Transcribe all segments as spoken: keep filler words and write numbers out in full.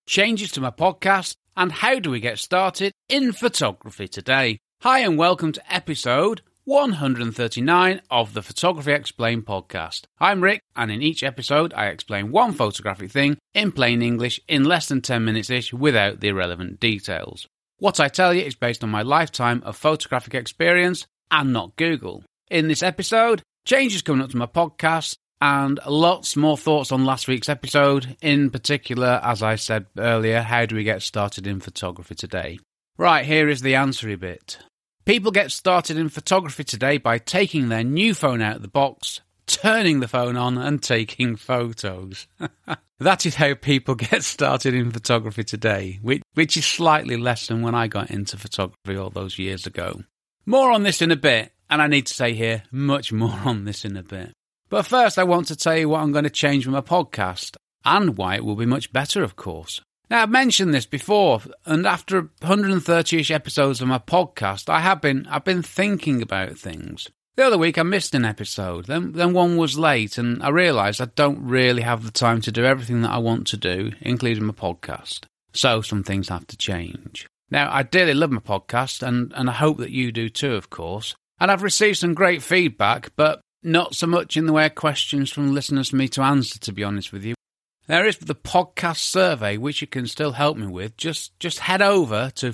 changes to my podcast, and how do we get started in photography today. Hi and welcome to episode one hundred thirty-nine of the Photography Explained podcast. I'm Rick, and in each episode I explain one photographic thing in plain English in less than ten minutes-ish without the irrelevant details. What I tell you is based on my lifetime of photographic experience and not Google. In this episode, changes coming up to my podcast and lots more thoughts on last week's episode. In particular, as I said earlier, how do we get started in photography today? Right, here is the answery bit. People get started in photography today by taking their new phone out of the box, turning the phone on and taking photos. That is how people get started in photography today, which, which is slightly less than when I got into photography all those years ago. More on this in a bit, and I need to say here, much more on this in a bit. But first I want to tell you what I'm going to change with my podcast, and why it will be much better, of course. Now, I've mentioned this before, and after one hundred thirty-ish episodes of my podcast, I have been I've been thinking about things. The other week I missed an episode, then, then one was late, and I realised I don't really have the time to do everything that I want to do, including my podcast. So some things have to change. Now, I dearly love my podcast, and, and I hope that you do too, of course. And I've received some great feedback, but not so much in the way of questions from listeners for me to answer, to be honest with you. There is the podcast survey, which you can still help me with. Just just head over to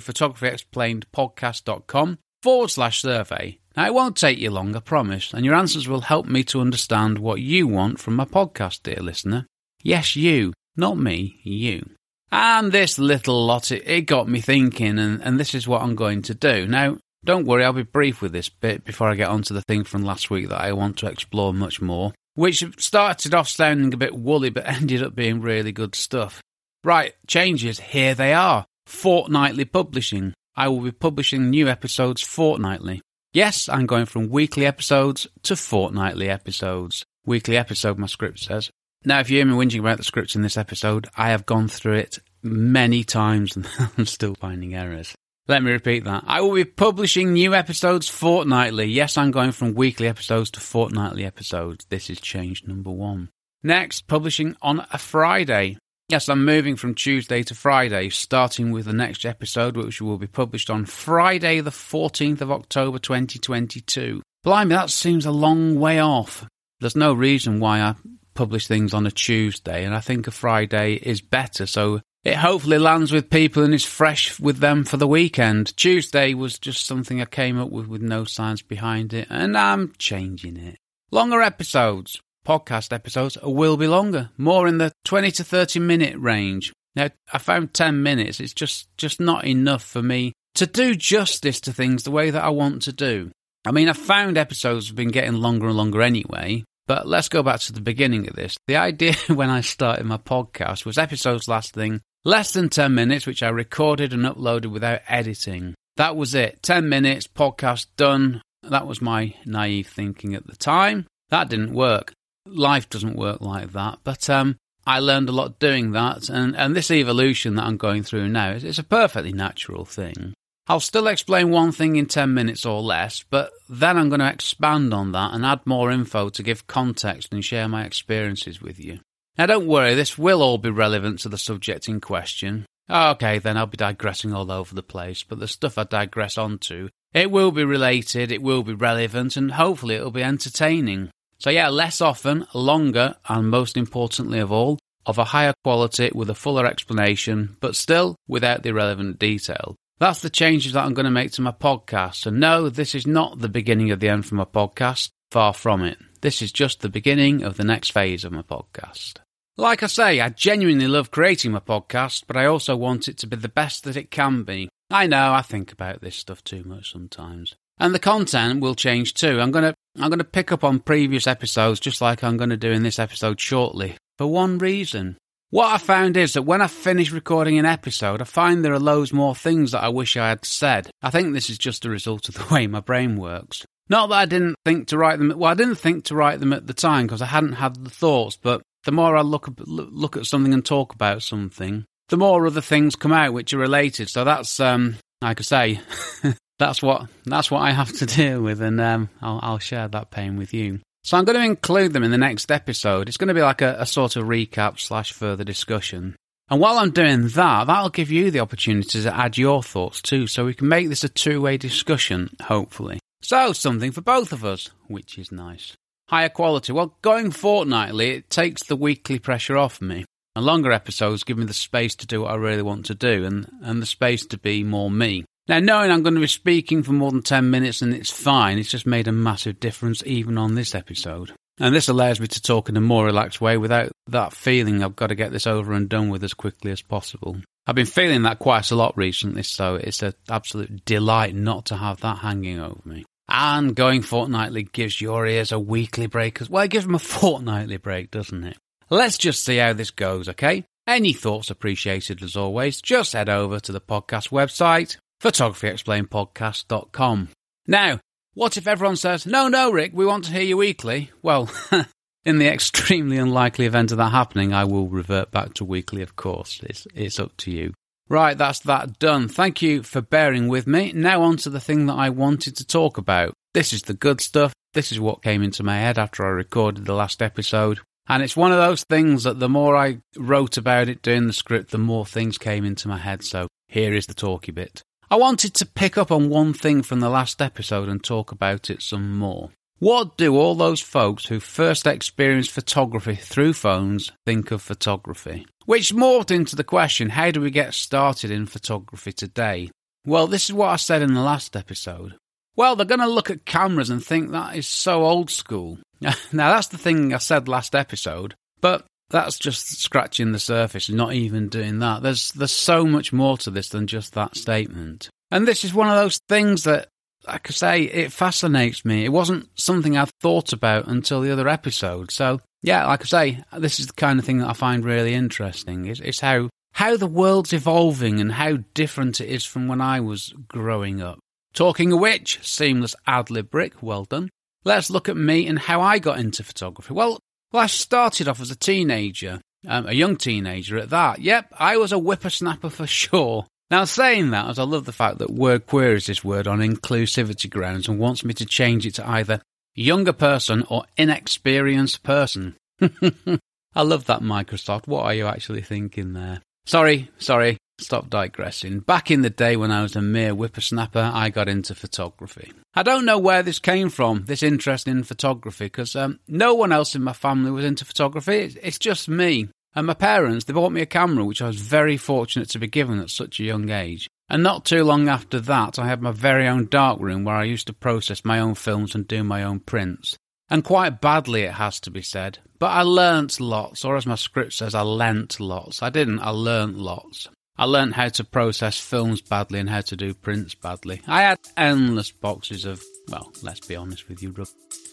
photographyexplainedpodcast.com forward slash survey. Now, it won't take you long, I promise, and your answers will help me to understand what you want from my podcast, dear listener. Yes, you, not me, you. And this little lot, it, it got me thinking, and, and this is what I'm going to do. Now, don't worry, I'll be brief with this bit before I get on to the thing from last week that I want to explore much more, which started off sounding a bit woolly but ended up being really good stuff. Right, changes, here they are. Fortnightly publishing. I will be publishing new episodes fortnightly. Yes, I'm going from weekly episodes to fortnightly episodes. Weekly episode, my script says. Now, if you hear me whinging about the scripts in this episode, I have gone through it many times and I'm still finding errors. Let me repeat that. I will be publishing new episodes fortnightly. Yes, I'm going from weekly episodes to fortnightly episodes. This is change number one. Next, publishing on a Friday. Yes, I'm moving from Tuesday to Friday, starting with the next episode, which will be published on Friday the fourteenth of October twenty twenty-two. Blimey, that seems a long way off. There's no reason why I publish things on a Tuesday, and I think a Friday is better, so it hopefully lands with people and is fresh with them for the weekend. Tuesday was just something I came up with with no science behind it, and I'm changing it. Longer episodes. Podcast episodes will be longer, more in the twenty to thirty minute range. Now, I found ten minutes, it's just, just not enough for me to do justice to things the way that I want to do. I mean, I found episodes have been getting longer and longer anyway, but let's go back to the beginning of this. The idea when I started my podcast was episodes lasting less than ten minutes, which I recorded and uploaded without editing. That was it. ten minutes, podcast done. That was my naive thinking at the time. That didn't work. Life doesn't work like that, but um, I learned a lot doing that, and, and this evolution that I'm going through now, it's a perfectly natural thing. I'll still explain one thing in ten minutes or less, but then I'm going to expand on that and add more info to give context and share my experiences with you. Now, don't worry, this will all be relevant to the subject in question. Okay, then I'll be digressing all over the place, but the stuff I digress onto, it will be related, it will be relevant, and hopefully it'll be entertaining. So yeah, less often, longer, and most importantly of all, of a higher quality with a fuller explanation, but still without the irrelevant detail. That's the changes that I'm going to make to my podcast. And no, this is not the beginning of the end for my podcast. Far from it. This is just the beginning of the next phase of my podcast. Like I say, I genuinely love creating my podcast, but I also want it to be the best that it can be. I know, I think about this stuff too much sometimes. And the content will change too. I'm going to I'm going to pick up on previous episodes just like I'm going to do in this episode shortly, for one reason. What I found is that when I finish recording an episode, I find there are loads more things that I wish I had said. I think this is just a result of the way my brain works. Not that I didn't think to write them, well, I didn't think to write them at the time because I hadn't had the thoughts, but the more I look, look at something and talk about something, the more other things come out which are related. So that's, um, like I say, that's what that's what I have to deal with, and um, I'll, I'll share that pain with you. So I'm going to include them in the next episode. It's going to be like a, a sort of recap slash further discussion. And while I'm doing that, that'll give you the opportunity to add your thoughts too, so we can make this a two-way discussion, hopefully. So, something for both of us, which is nice. Higher quality. Well, going fortnightly, it takes the weekly pressure off me. And longer episodes give me the space to do what I really want to do, and, and the space to be more me. Now, knowing I'm going to be speaking for more than ten minutes and it's fine, it's just made a massive difference even on this episode. And this allows me to talk in a more relaxed way without that feeling I've got to get this over and done with as quickly as possible. I've been feeling that quite a lot recently, so it's an absolute delight not to have that hanging over me. And going fortnightly gives your ears a weekly break as well. It gives them a fortnightly break, doesn't it? Let's just see how this goes, okay? Any thoughts appreciated as always. Just head over to the podcast website, photography explained podcast dot com. Now, what if everyone says, no, no, Rick, we want to hear you weekly? Well, in the extremely unlikely event of that happening, I will revert back to weekly, of course. It's, it's up to you. Right, that's that done. Thank you for bearing with me. Now on to the thing that I wanted to talk about. This is the good stuff. This is what came into my head after I recorded the last episode. And it's one of those things that the more I wrote about it doing the script, the more things came into my head. So here is the talky bit. I wanted to pick up on one thing from the last episode and talk about it some more. What do all those folks who first experienced photography through phones think of photography? Which morphed into the question, how do we get started in photography today? Well, this is what I said in the last episode. Well, they're going to look at cameras and think that is so old school. Now, that's the thing I said last episode, but that's just scratching the surface and not even doing that. There's there's so much more to this than just that statement. And this is one of those things that, like I say, it fascinates me. It wasn't something I'd thought about until the other episode. So, yeah, like I say, this is the kind of thing that I find really interesting. It's, it's how, how the world's evolving and how different it is from when I was growing up. Talking of which, seamless ad-lib, Rick, well done. Let's look at me and how I got into photography. Well, well I started off as a teenager, um, a young teenager at that. Yep, I was a whippersnapper for sure. Now, saying that, as I love the fact that Word queries this word on inclusivity grounds and wants me to change it to either younger person or inexperienced person. I love that, Microsoft. What are you actually thinking there? Sorry, sorry. Stop digressing. Back in the day when I was a mere whippersnapper, I got into photography. I don't know where this came from, this interest in photography, because um, no one else in my family was into photography. It's, it's just me. And my parents, they bought me a camera, which I was very fortunate to be given at such a young age. And not too long after that, I had my very own darkroom where I used to process my own films and do my own prints. And quite badly, it has to be said. But I learnt lots, or as my script says, I lent lots. I didn't, I learnt lots. I learnt how to process films badly and how to do prints badly. I had endless boxes of, well, let's be honest with you, Rub.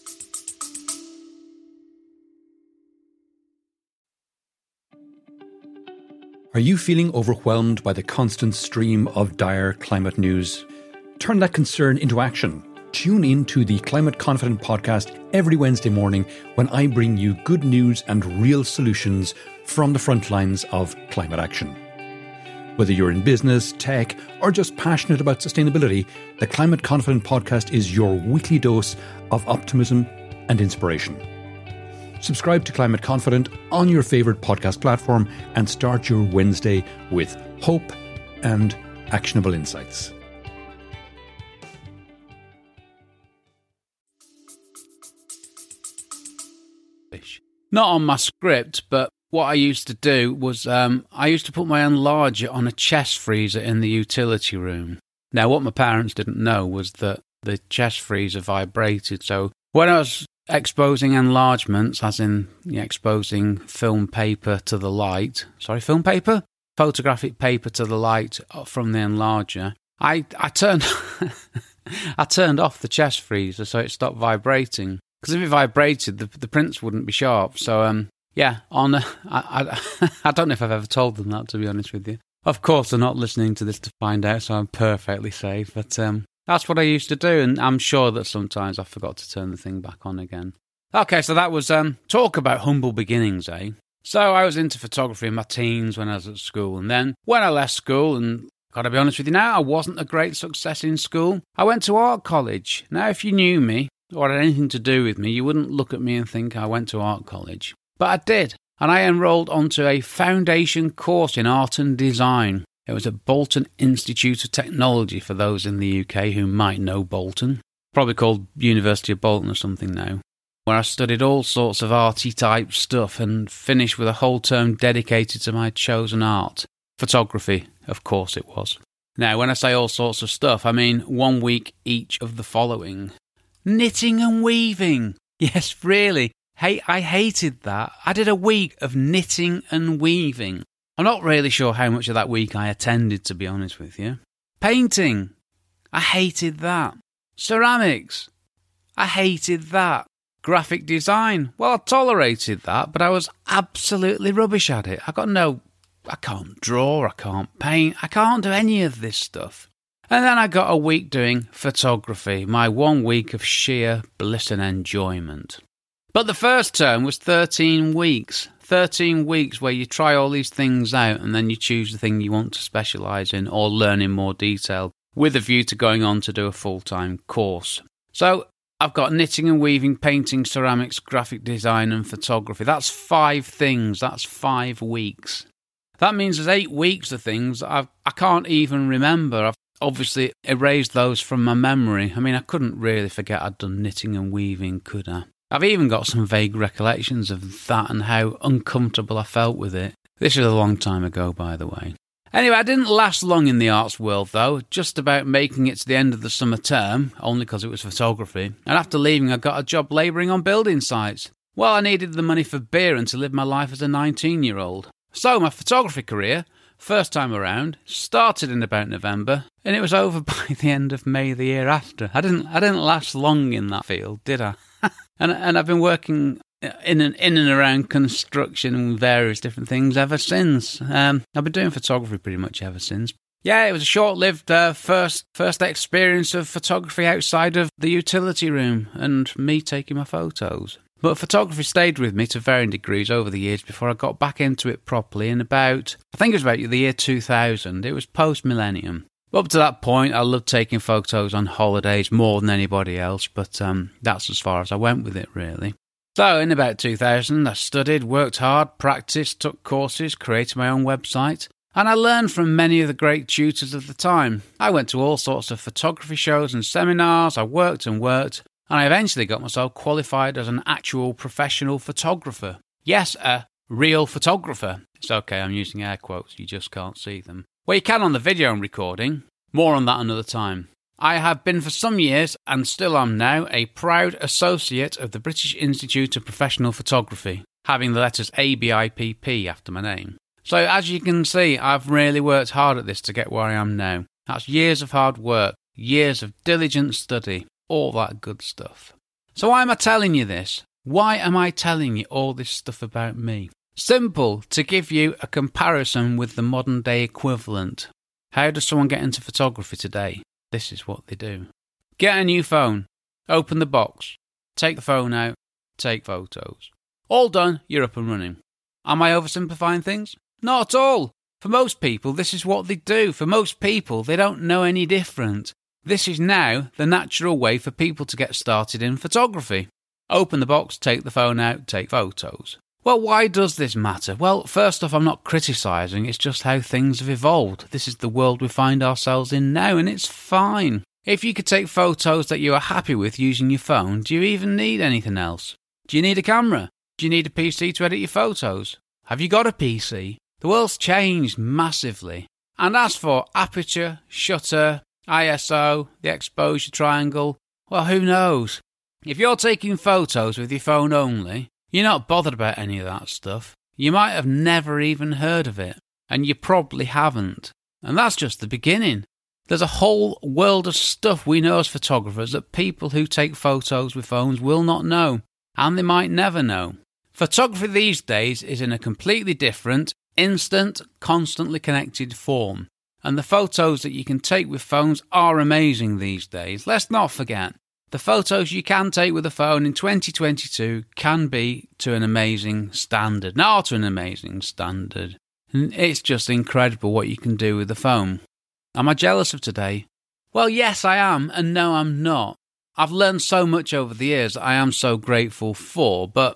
Are you feeling overwhelmed by the constant stream of dire climate news? Turn that concern into action. Tune in to the Climate Confident podcast every Wednesday morning when I bring you good news and real solutions from the front lines of climate action. Whether you're in business, tech, or just passionate about sustainability, the Climate Confident podcast is your weekly dose of optimism and inspiration. Subscribe to Climate Confident on your favourite podcast platform and start your Wednesday with hope and actionable insights. Not on my script, but what I used to do was um, I used to put my enlarger on a chest freezer in the utility room. Now, what my parents didn't know was that the chest freezer vibrated. So when I was exposing enlargements, as in you know, exposing film paper to the light, sorry, film paper? Photographic paper to the light from the enlarger, I, I turned I turned off the chest freezer so it stopped vibrating. Because if it vibrated, the, the prints wouldn't be sharp. So, um, yeah, on a, I, I, I don't know if I've ever told them that, to be honest with you. Of course, they're not listening to this to find out, so I'm perfectly safe. But um, that's what I used to do, and I'm sure that sometimes I forgot to turn the thing back on again. Okay, so that was um, talk about humble beginnings, eh? So I was into photography in my teens when I was at school, and then when I left school, and gotta be honest with you now, I wasn't a great success in school. I went to art college. Now, if you knew me, or had anything to do with me, you wouldn't look at me and think I went to art college. But I did. and I enrolled onto a foundation course in art and design. It was at Bolton Institute of Technology, for those in the U K who might know Bolton. Probably called University of Bolton or something now. Where I studied all sorts of arty type stuff and finished with a whole term dedicated to my chosen art. Photography, of course it was. Now, when I say all sorts of stuff, I mean one week each of the following. Knitting and weaving. Yes, really. Hey, I hated that. I did a week of knitting and weaving. I'm not really sure how much of that week I attended, to be honest with you. Painting. I hated that. Ceramics. I hated that. Graphic design. Well, I tolerated that, but I was absolutely rubbish at it. I got no... I can't draw, I can't paint, I can't do any of this stuff. And then I got a week doing photography, my one week of sheer bliss and enjoyment. But the first term was thirteen weeks. thirteen weeks where you try all these things out and then you choose the thing you want to specialise in or learn in more detail, with a view to going on to do a full-time course. So I've got knitting and weaving, painting, ceramics, graphic design and photography. That's five things. That's five weeks. That means there's eight weeks of things I've, I can't even remember. I've obviously erased those from my memory. I mean, I couldn't really forget I'd done knitting and weaving, could I? I've even got some vague recollections of that and how uncomfortable I felt with it. This is a long time ago, by the way. Anyway, I didn't last long in the arts world, though, just about making it to the end of the summer term, only because it was photography. And after leaving, I got a job labouring on building sites. Well, I needed the money for beer and to live my life as a nineteen-year-old. So my photography career, first time around, started in about November, and it was over by the end of May the year after. I didn't I didn't last long in that field, did I? and and I've been working in and in and around construction and various different things ever since. Um, I've been doing photography pretty much ever since. Yeah, it was a short-lived uh, first first experience of photography outside of the utility room and me taking my photos. But photography stayed with me to varying degrees over the years before I got back into it properly in about, I think it was about the year two thousand. It was post-millennium. Up to that point, I loved taking photos on holidays more than anybody else, but um, that's as far as I went with it, really. So, in about two thousand, I studied, worked hard, practiced, took courses, created my own website, and I learned from many of the great tutors of the time. I went to all sorts of photography shows and seminars, I worked and worked, and I eventually got myself qualified as an actual professional photographer. Yes, a real photographer. It's okay, I'm using air quotes, you just can't see them. Well, you can on the video I'm recording. More on that another time. I have been for some years, and still am now, a proud associate of the British Institute of Professional Photography, having the letters A B I P P after my name. So, as you can see, I've really worked hard at this to get where I am now. That's years of hard work, years of diligent study, all that good stuff. So why am I telling you this? Why am I telling you all this stuff about me? Simple, to give you a comparison with the modern day equivalent. How does someone get into photography today? This is what they do. Get a new phone, open the box, take the phone out, take photos. All done, you're up and running. Am I oversimplifying things? Not at all. For most people, this is what they do. For most people, they don't know any different. This is now the natural way for people to get started in photography. Open the box, take the phone out, take photos. Well, why does this matter? Well, first off, I'm not criticising, it's just how things have evolved. This is the world we find ourselves in now, and it's fine. If you could take photos that you are happy with using your phone, do you even need anything else? Do you need a camera? Do you need a P C to edit your photos? Have you got a P C? The world's changed massively. And as for aperture, shutter, I S O, the exposure triangle, well, who knows? If you're taking photos with your phone only, you're not bothered about any of that stuff. You might have never even heard of it, and you probably haven't. And that's just the beginning. There's a whole world of stuff we know as photographers that people who take photos with phones will not know, and they might never know. Photography these days is in a completely different, instant, constantly connected form. And the photos that you can take with phones are amazing these days. Let's not forget, the photos you can take with a phone in twenty twenty-two can be to an amazing standard. Not to an amazing standard. It's just incredible what you can do with the phone. Am I jealous of today? Well, yes, I am, and no, I'm not. I've learned so much over the years that I am so grateful for, but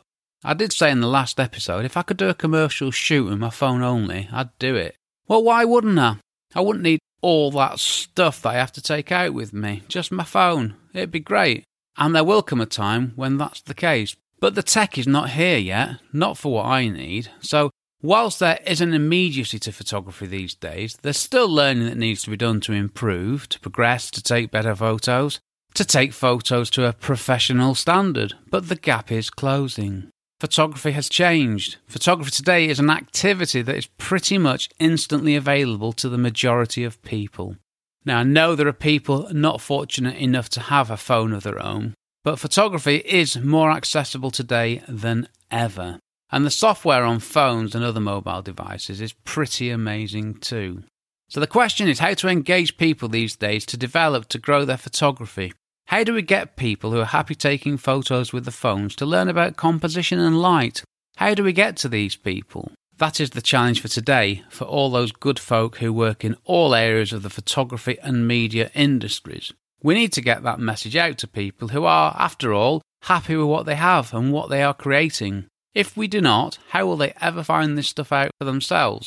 I did say in the last episode, if I could do a commercial shoot with my phone only, I'd do it. Well, why wouldn't I? I wouldn't need all that stuff that I have to take out with me. Just my phone. It'd be great. And there will come a time when that's the case. But the tech is not here yet, not for what I need. So whilst there is an immediacy to photography these days, there's still learning that needs to be done to improve, to progress, to take better photos, to take photos to a professional standard. But the gap is closing. Photography has changed. Photography today is an activity that is pretty much instantly available to the majority of people. Now, I know there are people not fortunate enough to have a phone of their own, but photography is more accessible today than ever. And the software on phones and other mobile devices is pretty amazing too. So the question is how to engage people these days to develop, to grow their photography. How do we get people who are happy taking photos with the phones to learn about composition and light? How do we get to these people? That is the challenge for today for all those good folk who work in all areas of the photography and media industries. We need to get that message out to people who are, after all, happy with what they have and what they are creating. If we do not, how will they ever find this stuff out for themselves?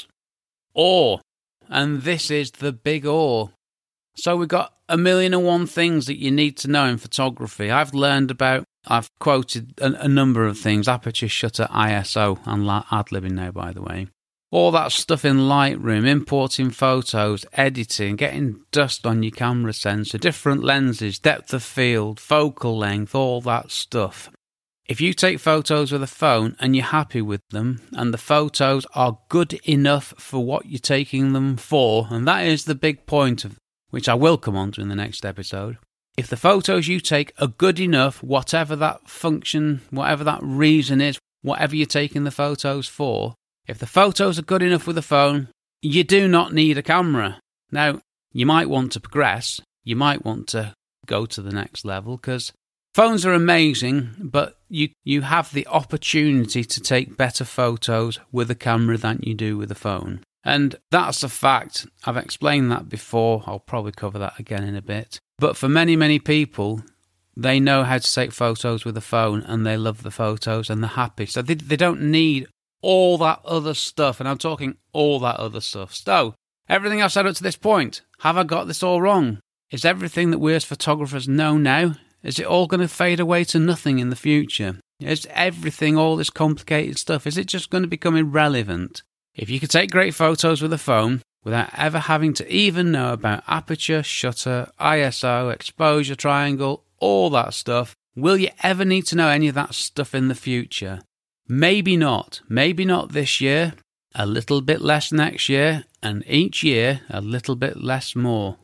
Or, and this is the big or. So we've got a million and one things that you need to know in photography. I've learned about, I've quoted a, a number of things, aperture, shutter, I S O, and ad-libbing now, by the way. All that stuff in Lightroom, importing photos, editing, getting dust on your camera sensor, different lenses, depth of field, focal length, all that stuff. If you take photos with a phone and you're happy with them, and the photos are good enough for what you're taking them for, and that is the big point of which I will come on to in the next episode. If the photos you take are good enough, whatever that function, whatever that reason is, whatever you're taking the photos for, if the photos are good enough with a phone, you do not need a camera. Now, you might want to progress, you might want to go to the next level, because phones are amazing, but you, you have the opportunity to take better photos with a camera than you do with a phone. And that's a fact. I've explained that before. I'll probably cover that again in a bit. But for many, many people, they know how to take photos with a phone and they love the photos and they're happy. So they, they don't need all that other stuff. And I'm talking all that other stuff. So everything I've said up to this point, have I got this all wrong? Is everything that we as photographers know now, is it all going to fade away to nothing in the future? Is everything, all this complicated stuff, is it just going to become irrelevant? If you could take great photos with a phone without ever having to even know about aperture, shutter, I S O, exposure, triangle, all that stuff, will you ever need to know any of that stuff in the future? Maybe not. Maybe not this year, a little bit less next year, and each year a little bit less more.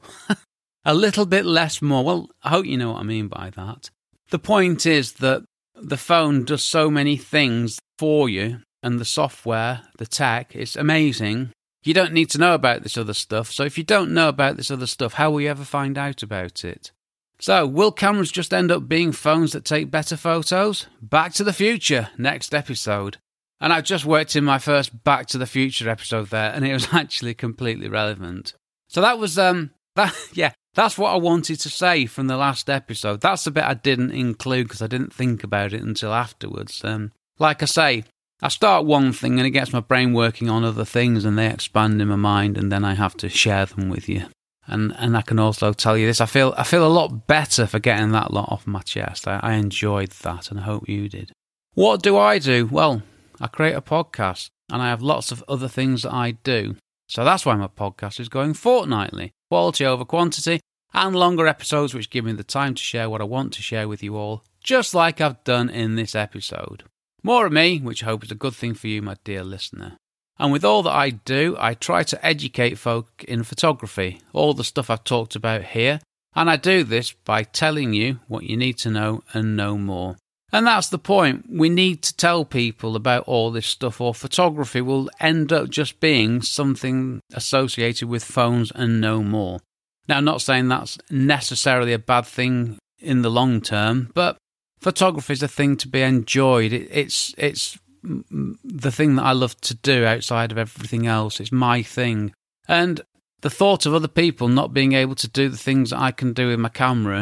A little bit less more. Well, I hope you know what I mean by that. The point is that the phone does so many things for you. And the software, the tech, it's amazing. You don't need to know about this other stuff. So if you don't know about this other stuff, how will you ever find out about it? So, will cameras just end up being phones that take better photos? Back to the Future, next episode. And I've just worked in my first Back to the Future episode there, and it was actually completely relevant. So that was, um, that yeah, that's what I wanted to say from the last episode. That's the bit I didn't include because I didn't think about it until afterwards. Um, like I say, I start one thing and it gets my brain working on other things and they expand in my mind and then I have to share them with you. And and I can also tell you this, I feel I feel a lot better for getting that lot off my chest. I, I enjoyed that and I hope you did. What do I do? Well, I create a podcast and I have lots of other things that I do. So that's why my podcast is going fortnightly. Quality over quantity and longer episodes which give me the time to share what I want to share with you all, just like I've done in this episode. More of me, which I hope is a good thing for you, my dear listener. And with all that I do, I try to educate folk in photography, all the stuff I've talked about here, and I do this by telling you what you need to know and no more. And that's the point. We need to tell people about all this stuff, or photography will end up just being something associated with phones and no more. Now, I'm not saying that's necessarily a bad thing in the long term, but photography is a thing to be enjoyed. It, it's it's the thing that I love to do outside of everything else. It's my thing. And the thought of other people not being able to do the things that I can do with my camera and not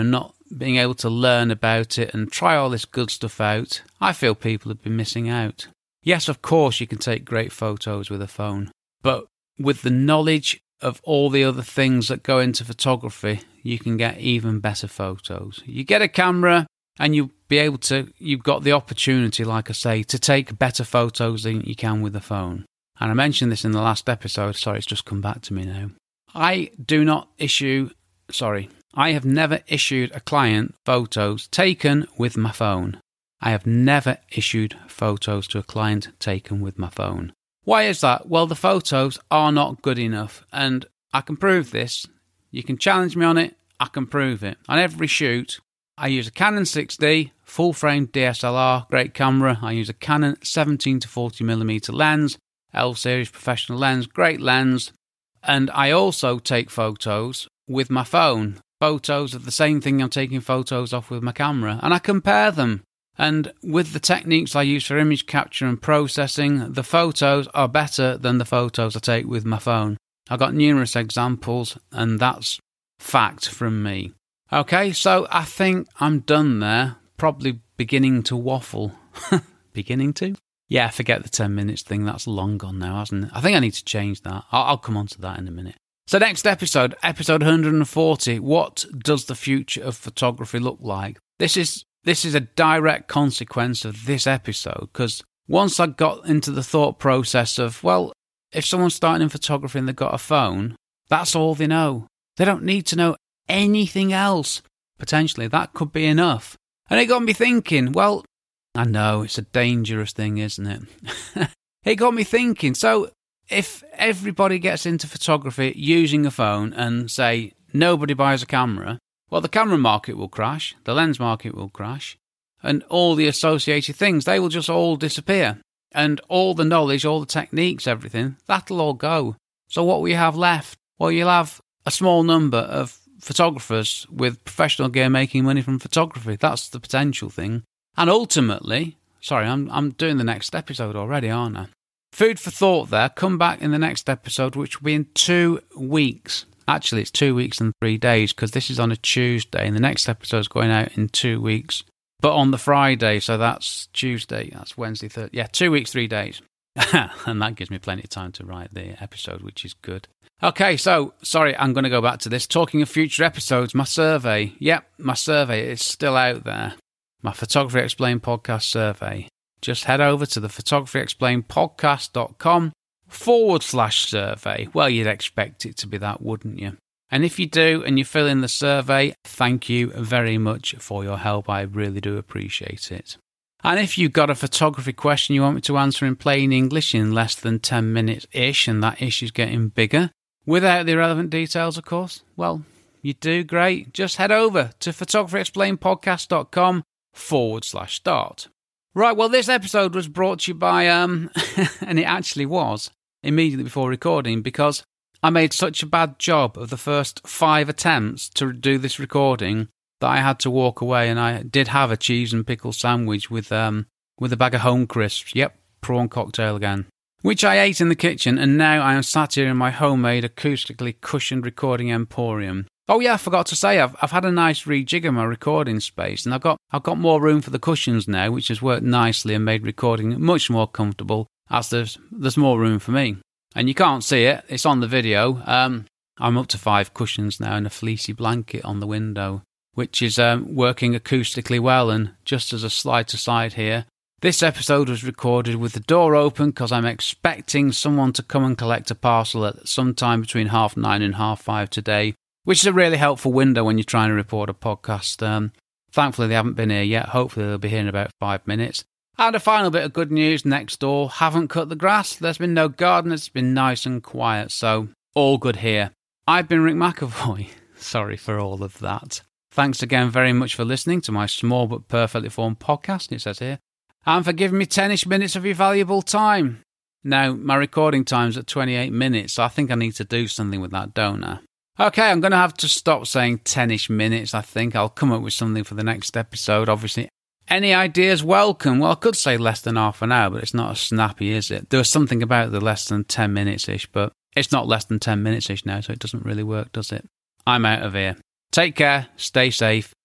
being able to learn about it and try all this good stuff out, I feel people have been missing out. Yes, of course, you can take great photos with a phone, but with the knowledge of all the other things that go into photography, you can get even better photos. You get a camera and you'll be able to, you've got the opportunity, like I say, to take better photos than you can with a phone. And I mentioned this in the last episode, sorry, it's just come back to me now. I do not issue, sorry, I have never issued a client photos taken with my phone. I have never issued photos to a client taken with my phone. Why is that? Well, the photos are not good enough, and I can prove this. You can challenge me on it, I can prove it. On every shoot, I use a Canon six D, full-frame D S L R, great camera. I use a Canon seventeen to forty millimeter lens, L-series professional lens, great lens. And I also take photos with my phone, photos of the same thing I'm taking photos of with my camera, and I compare them. And with the techniques I use for image capture and processing, the photos are better than the photos I take with my phone. I've got numerous examples, and that's fact from me. Okay, so I think I'm done there. Probably beginning to waffle. Beginning to? Yeah, forget the ten minutes thing. That's long gone now, hasn't it? I think I need to change that. I'll, I'll come on to that in a minute. So next episode, episode one hundred forty, what does the future of photography look like? This is this is a direct consequence of this episode, because once I got into the thought process of, well, if someone's starting in photography and they've got a phone, that's all they know. They don't need to know anything else. Potentially, that could be enough. And it got me thinking, well, I know, it's a dangerous thing, isn't it? It got me thinking, so if everybody gets into photography using a phone and, say, nobody buys a camera, well, the camera market will crash, the lens market will crash, and all the associated things, they will just all disappear. And all the knowledge, all the techniques, everything, that'll all go. So what we have left? Well, you'll have a small number of photographers with professional gear making money from photography. That's the potential thing. And ultimately, sorry, I'm I'm doing the next episode already, aren't I? Food for thought there. Come back in the next episode, which will be in two weeks. Actually, it's two weeks and three days, because this is on a Tuesday, and the next episode is going out in two weeks. But on the Friday, so that's Tuesday, that's Wednesday, Thursday. Yeah, two weeks, three days. And that gives me plenty of time to write the episode, which is good. Okay, so, sorry, I'm going to go back to this. Talking of future episodes, my survey. Yep, my survey is still out there. My Photography Explained podcast survey. Just head over to the photography explained podcast dot com forward slash survey. Well, you'd expect it to be that, wouldn't you? And if you do, and you fill in the survey, thank you very much for your help. I really do appreciate it. And if you've got a photography question you want me to answer in plain English in less than ten minutes-ish, and that issue is getting bigger, without the irrelevant details, of course, well, you do great. Just head over to photography explained podcast dot com forward slash start. Right, well, this episode was brought to you by, um, and it actually was, immediately before recording, because I made such a bad job of the first five attempts to do this recording that I had to walk away, and I did have a cheese and pickle sandwich with um with a bag of Home Crisps. Yep, prawn cocktail again. Which I ate in the kitchen, and now I am sat here in my homemade acoustically cushioned recording emporium. Oh yeah, I forgot to say, I've I've had a nice rejig of my recording space, and I've got I've got more room for the cushions now, which has worked nicely and made recording much more comfortable, as there's there's more room for me. And you can't see it, it's on the video. Um, I'm up to five cushions now and a fleecy blanket on the window, which is um, working acoustically well. And just as a slight aside here, this episode was recorded with the door open because I'm expecting someone to come and collect a parcel at some time between half nine and half five today, which is a really helpful window when you're trying to record a podcast. Um, thankfully, they haven't been here yet. Hopefully, they'll be here in about five minutes. And a final bit of good news, next door haven't cut the grass. There's been no garden. It's been nice and quiet, so all good here. I've been Rick McAvoy. Sorry for all of that. Thanks again very much for listening to my small but perfectly formed podcast, it says here, and for giving me ten-ish minutes of your valuable time. Now, my recording time's at twenty-eight minutes, so I think I need to do something with that, don't I? Okay, I'm going to have to stop saying ten-ish minutes, I think. I'll come up with something for the next episode, obviously. Any ideas welcome? Well, I could say less than half an hour, but it's not as snappy, is it? There was something about the less than ten minutes-ish, but it's not less than ten minutes-ish now, so it doesn't really work, does it? I'm out of here. Take care, stay safe,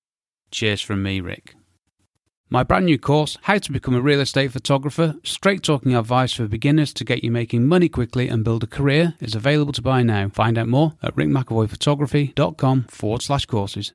Cheers from me, Rick. My brand new course, How to Become a Real Estate Photographer, straight talking advice for beginners to get you making money quickly and build a career, is available to buy now. Find out more at rickmcavoyphotography.com forward slash courses.